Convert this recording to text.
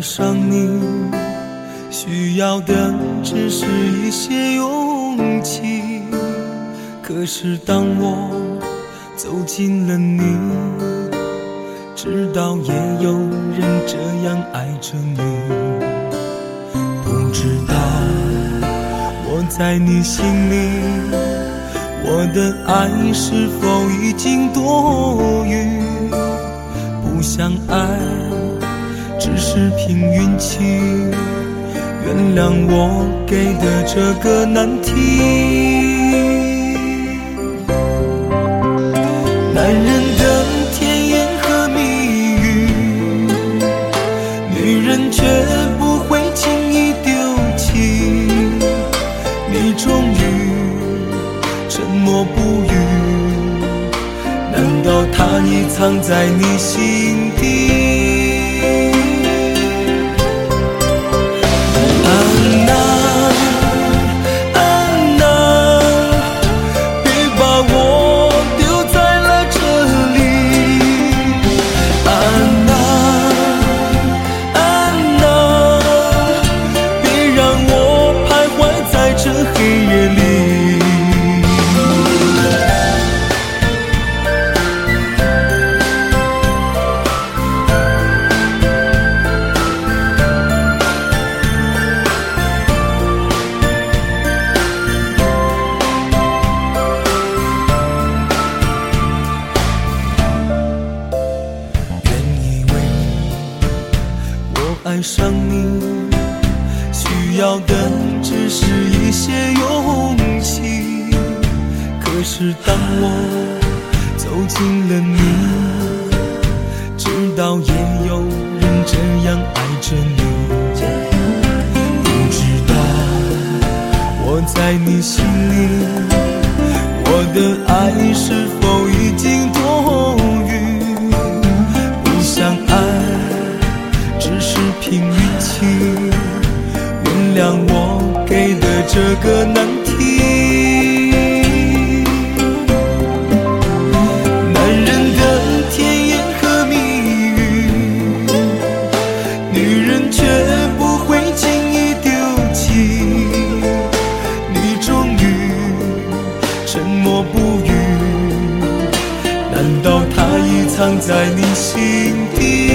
上你，需要的只是一些勇气。可是当我走进了你，知道也有人这样爱着你。不知道我在你心里，我的爱是否已经多余。不想爱只是凭运气，原谅我给的这个难题。男人的甜言和蜜语，女人却不会轻易丢弃。你终于沉默不语，难道它已藏在你心底？爱上你，需要的只是一些勇气。可是当我走进了你，知道也有人这样爱着你。不知道我在你心里，我的爱是否已经多余。不想爱只是凭运气，原谅我给的这个难题。男人的甜言和蜜语，女人却不会轻易丢弃。你终于沉默不语，难道它已藏在你心底？